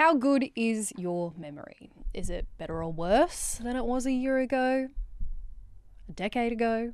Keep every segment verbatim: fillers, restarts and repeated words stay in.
How good is your memory? Is it better or worse than it was a year ago? A decade ago?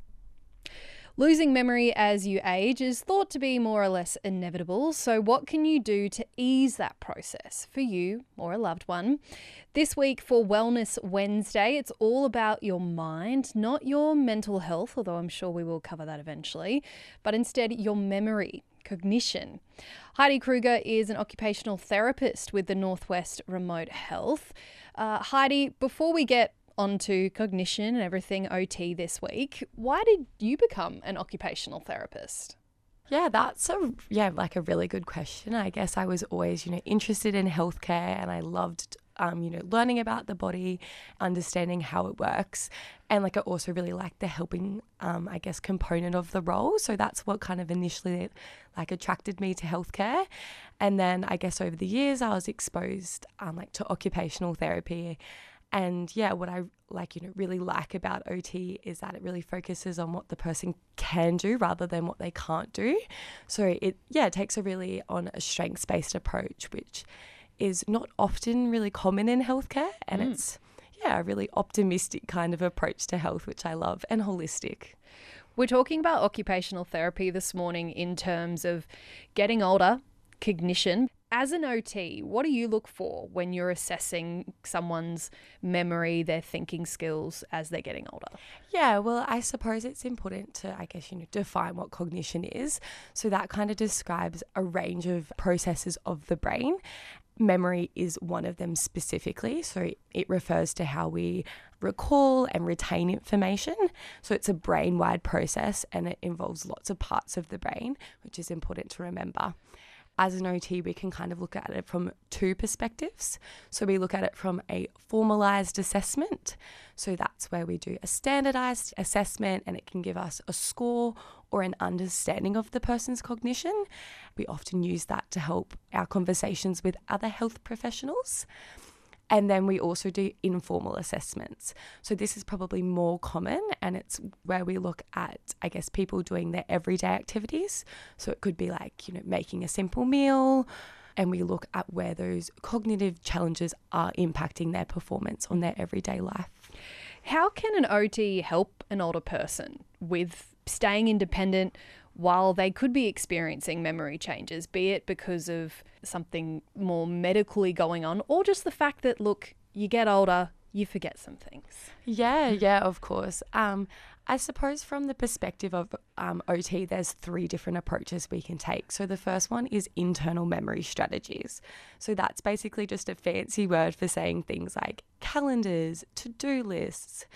Losing memory as you age is thought to be more or less inevitable, so what can you do to ease that process for you or a loved one? This week for Wellness Wednesday, it's all about your mind, not your mental health, although I'm sure we will cover that eventually, but instead your memory, cognition. Heidi Kruger is an occupational therapist with the Northwest Remote Health. Uh, Heidi, before we get onto cognition and everything O T this week, why did you become an occupational therapist? Yeah, that's a yeah, like a really good question. I guess I was always, you know, interested in healthcare, and I loved um, you know, learning about the body, understanding how it works. And like I also really liked the helping um, I guess component of the role. So that's what kind of initially like attracted me to healthcare. And then I guess over the years I was exposed um, like to occupational therapy. And yeah, what I like, you know, really like about O T is that it really focuses on what the person can do rather than what they can't do. So it, yeah, it takes a really on a strengths-based approach, which is not often really common in healthcare. And mm. it's, yeah, a really optimistic kind of approach to health, which I love, and holistic. We're talking about occupational therapy this morning in terms of getting older, cognition. As an O T, what do you look for when you're assessing someone's memory, their thinking skills as they're getting older? Yeah, well, I suppose it's important to, I guess, you know, define what cognition is. So that kind of describes a range of processes of the brain. Memory is one of them specifically. So it refers to how we recall and retain information. So it's a brain-wide process, and it involves lots of parts of the brain, which is important to remember. As an O T, we can kind of look at it from two perspectives. So we look at it from a formalized assessment. So that's where we do a standardized assessment, and it can give us a score or an understanding of the person's cognition. We often use that to help our conversations with other health professionals. And then we also do informal assessments. So this is probably more common, and it's where we look at, I guess, people doing their everyday activities. So it could be like, you know, making a simple meal, and we look at where those cognitive challenges are impacting their performance on their everyday life. How can an O T help an older person with staying independent while they could be experiencing memory changes, be it because of something more medically going on or just the fact that, look, you get older, you forget some things? Yeah, yeah, of course. Um, I suppose from the perspective of um, O T, there's three different approaches we can take. So the first one is internal memory strategies. So that's basically just a fancy word for saying things like calendars, to-do lists,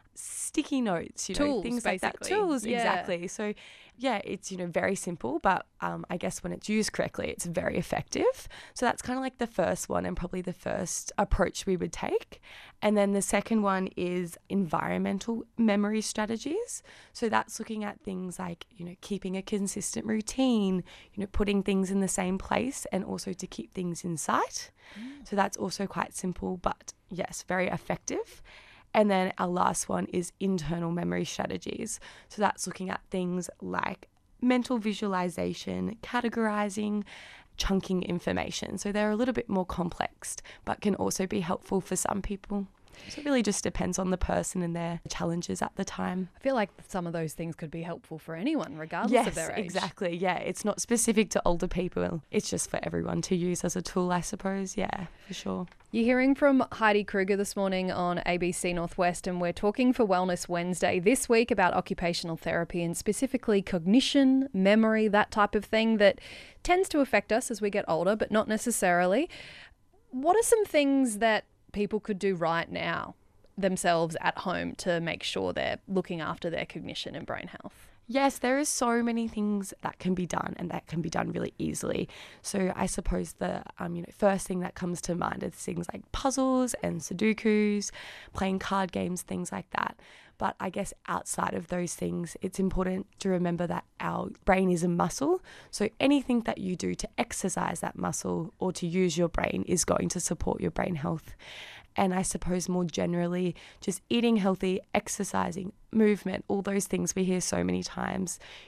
sticky notes, you know, Tools, things basically. like that. Tools, yeah. exactly. So yeah, it's, you know, very simple, but um, I guess when it's used correctly, it's very effective. So that's kind of like the first one, and probably the first approach we would take. And then the second one is environmental memory strategies. So that's looking at things like, you know, keeping a consistent routine, you know, putting things in the same place, and also to keep things in sight. Mm. So that's also quite simple, but yes, very effective. And then our last one is internal memory strategies. So that's looking at things like mental visualization, categorizing, chunking information. So they're a little bit more complex, but can also be helpful for some people. So it really just depends on the person and their challenges at the time. I feel like some of those things could be helpful for anyone, regardless yes, of their age. Yes, exactly. Yeah, it's not specific to older people. It's just for everyone to use as a tool, I suppose. Yeah, for sure. You're hearing from Heidi Kruger this morning on A B C Northwest, and we're talking for Wellness Wednesday this week about occupational therapy and specifically cognition, memory, that type of thing that tends to affect us as we get older, but not necessarily. What are some things that people could do right now themselves at home to make sure they're looking after their cognition and brain health? Yes, there is so many things that can be done, and that can be done really easily. So I suppose the um, you know, first thing that comes to mind is things like puzzles and Sudokus, playing card games, things like that. But I guess outside of those things, it's important to remember that our brain is a muscle. So anything that you do to exercise that muscle or to use your brain is going to support your brain health. And I suppose more generally, just eating healthy, exercising, movement, all those things we hear so many times.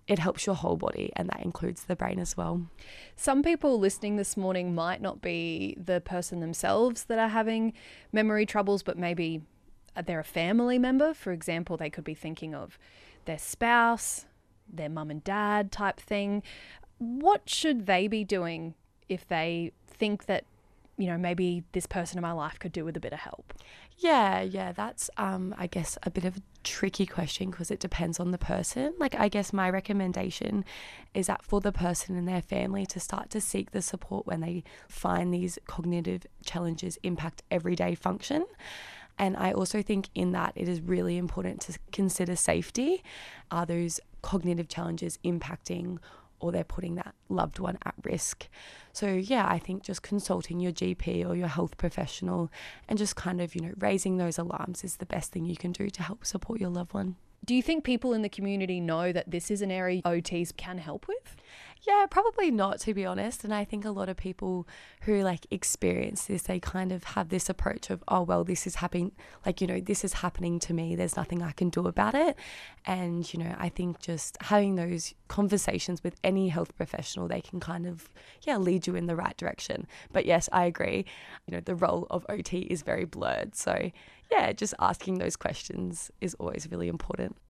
it helps your whole body, and that includes the brain as well. Some people listening this morning might not be the person themselves that are having memory troubles, but maybe they're a family member. For example, they could be thinking of their spouse, their mum and dad type thing. What should they be doing if they think that, you know, maybe this person in my life could do with a bit of help? Yeah, yeah, that's, um, I guess, a bit of a tricky question because it depends on the person. Like, I guess my recommendation is that for the person and their family to start to seek the support when they find these cognitive challenges impact everyday function. And I also think in that it is really important to consider safety. Are those cognitive challenges impacting or they're putting that loved one at risk? So yeah, I think just consulting your G P or your health professional and just kind of, you know, raising those alarms is the best thing you can do to help support your loved one. Do you think people in the community know that this is an area O Ts can help with? Yeah, probably not, to be honest. And I think a lot of people who like experience this, they kind of have this approach of, oh, well, this is happening, like, you know, this is happening to me. There's nothing I can do about it. And, you know, I think just having those conversations with any health professional, they can kind of, yeah, lead you in the right direction. But yes, I agree. You know, the role of O T is very blurred. So yeah, just asking those questions is always really important.